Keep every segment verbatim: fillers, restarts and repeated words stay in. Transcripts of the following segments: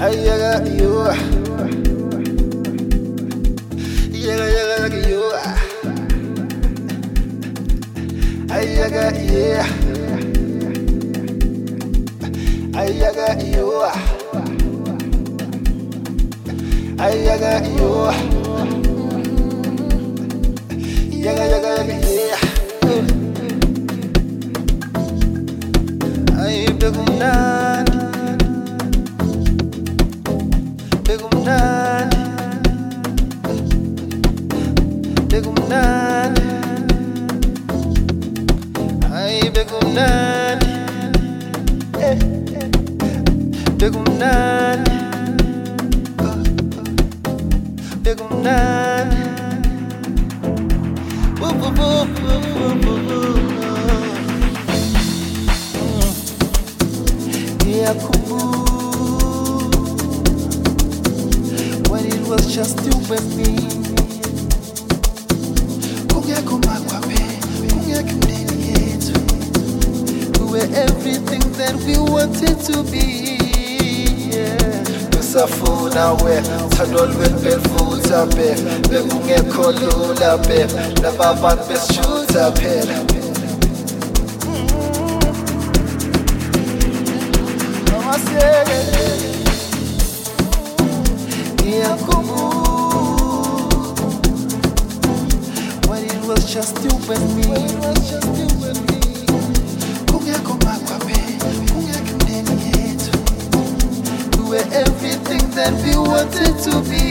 Ayaga you, yaga yaga you, ayaga yeah, ayaga you, ayaga you, yaga yaga yeah. Ay begunan, begunan, begunan. Ay begunan, eh, begunan, begunan. Woo woo woo woo woo woo. When it was just you and me. We were everything that we wanted to be. Kusafuna we thandwa lwethu futhi be bekungekho lula be laba bantu besishutha phela. When it was just you and me, we were everything that we wanted to be.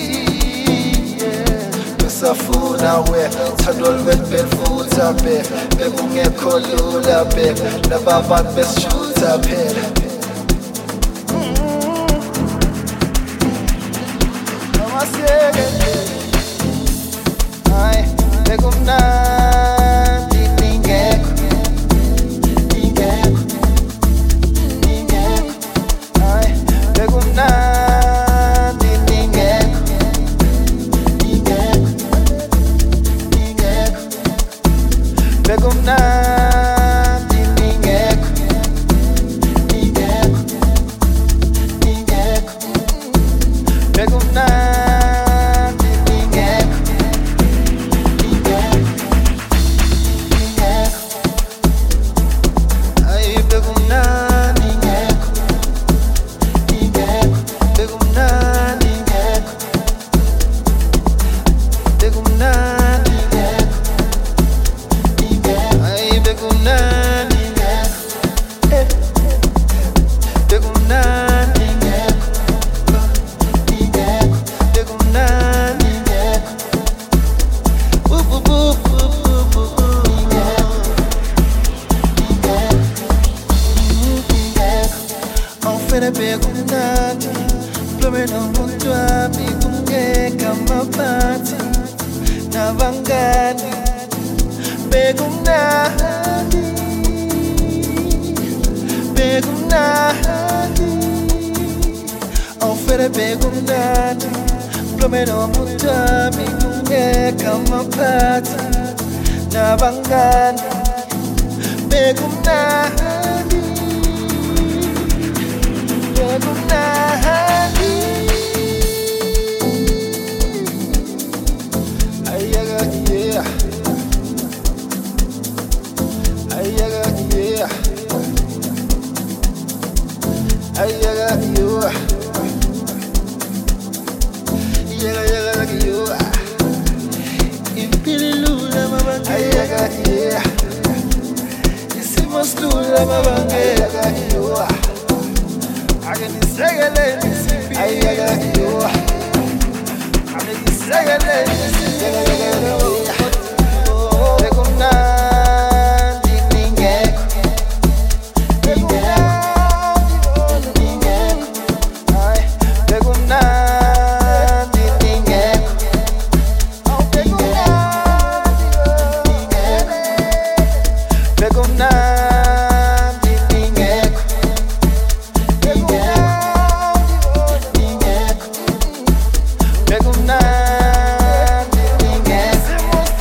Kusafuna we thandwa lwethu futhi be bekungekho lula be laba bantu besishutha phela. Ay, begunan, ningeko, ningeko, ningeko. Ay, begunan, ningeko, ningeko, ningeko. Begunan, ningeko, ningeko, ningeko. Begunan. Begunani, plumeno junto a mi kungeka mapati na vangani. Begunani, begunani, ofere begunani, plumeno junto a mi kungeka mapati na vangani. Begunani. Ayaga yeah, ayaga yeah, ayaga you, yaga yaga you. Impilula mabanga ayaga yeah, isimos lula mabanga ayaga you. I can say it, I got you. I can say it, Begunan,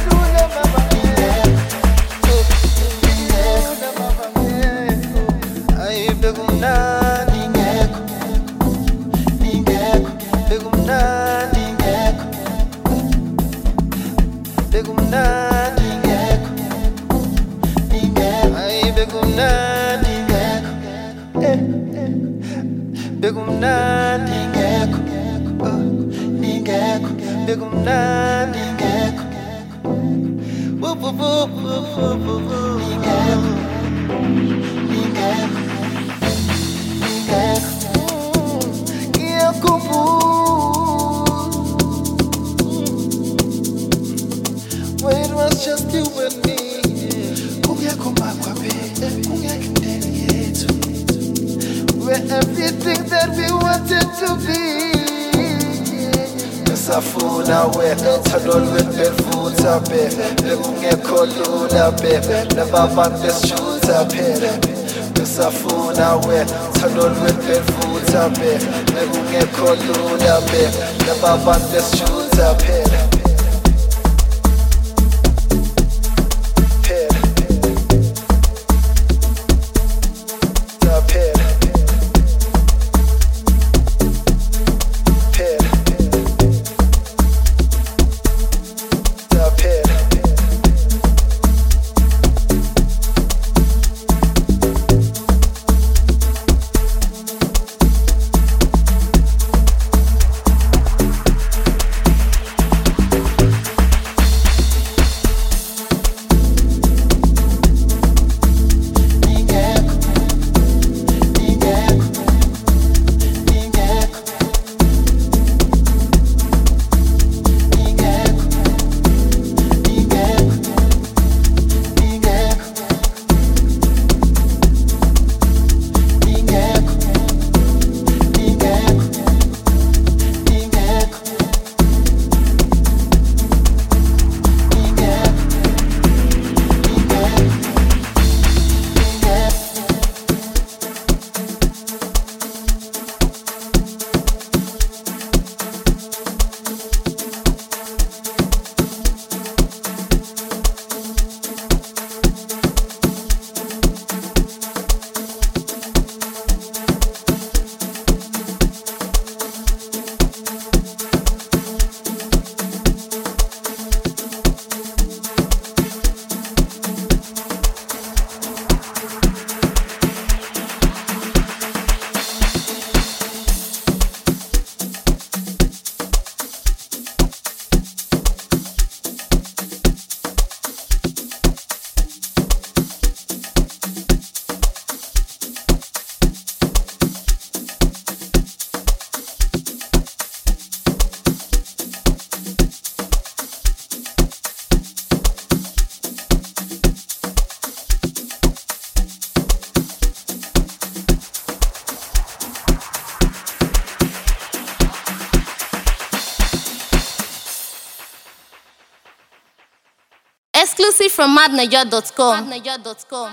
bekumnandi ngekho, ningekho, bekumnandi ngekho, ningekho, ningekho, ningekho, ngiyakhumbula when it was just you and me. Kungekho magwabe, kungekho indlela yethu, we're everything that we wanted to be. Ngisafuna wena uthando lwethu belifutha baby, bekungekho lula baby, nababantu besishutha phela. Ngisafuna wena uthando lwethu belifutha baby, bekungekho lula baby, nababantu besishutha phela. Exclusive from madnaja dot com.